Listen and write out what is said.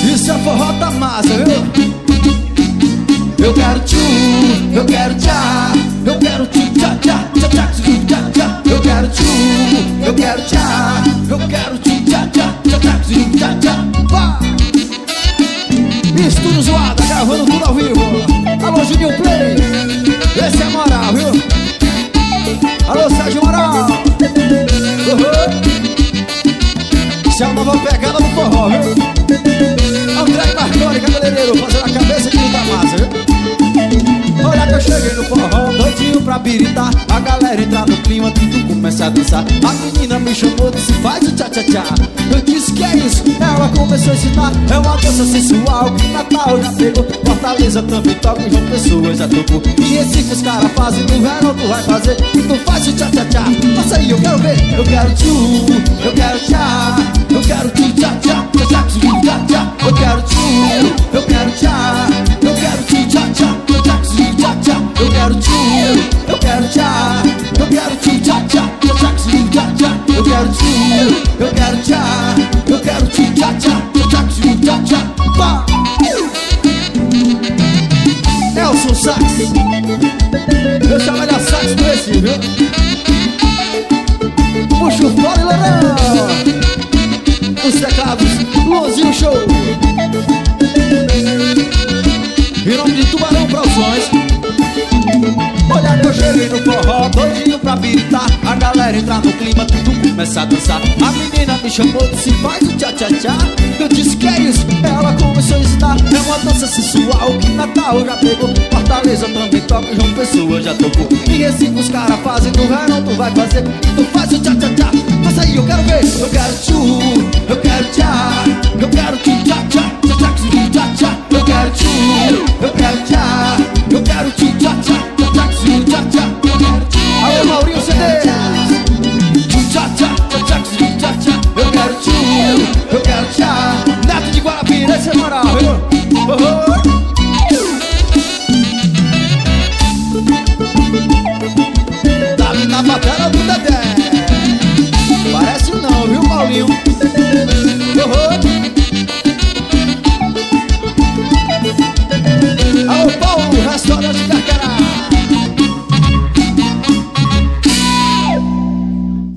Isso é forró da massa, viu? Eu quero tchu, eu quero tchá, eu quero tchu, tchá, tchá, tchá, tchá, tchá, tchá. Eu quero tchu, eu quero tchá, eu quero tchu, tchá, tchá, tchá, tchá, tchá, tchá. Estúdio Zoada, gravando tudo ao vivo. Alô, Juninho Play, esse é moral, viu? Alô, Sérgio Moral. Isso é uma nova pegada do forró, viu? André Marconi, cabeleireiro, fazendo a cabeça de muita massa, viu? Olha que eu cheguei no forró, doidinho pra biritar. A galera entra no clima, tudo começa a dançar. A menina me chamou, disse faz o tchá-tchá-tchá. Eu disse que é isso, ela começou a ensinar. É uma dança sensual que Natal já pegou. Fortaleza também toca, João Pessoa já tocou. E Recife os caras fazem, no verão tu vai fazer. E tu faz o tchá-tchá-tchá. Passa aí, eu quero ver. Eu quero tchu, eu quero tchá, eu quero tchu, tchá-tchá, tchá-tchá, tchá-tchá. Eu quero tchu, eu quero tchá, eu quero tchu, tchá-tchá, tchá-tchá, tchá-tchá. Eu quero tchu, eu quero tchá, eu quero tchu, tchá-tchá, tchá-tchá, tchá-tchá. Eu quero tchu, eu quero tchá, eu quero tchu, tchá-tchá, tchá-tchá, tchá-tchá. Nelson Sax, eu chamo ele a Sax do Recife, viu? Puxa o fora e Lorão. Os teclados, Luzinho Show. Em nome de Tubarão Produções. Olha que eu cheguei no forró, doidinho pra biritar. A galera entra no clima, tudo começa a dançar. A menina me chamou, disse faz o tchá-tchá-tchá. Eu disse que é isso, ela começou a ensinar. É uma dança sensual que Natal já pegou. Fortaleza também toca, João Pessoa já tocou. E Recife os caras fazem, no verão tu vai fazer. Tu faz o tchá-tchá-tchá. Passa aí, eu quero ver. Eu quero tchu, eu quero tchá,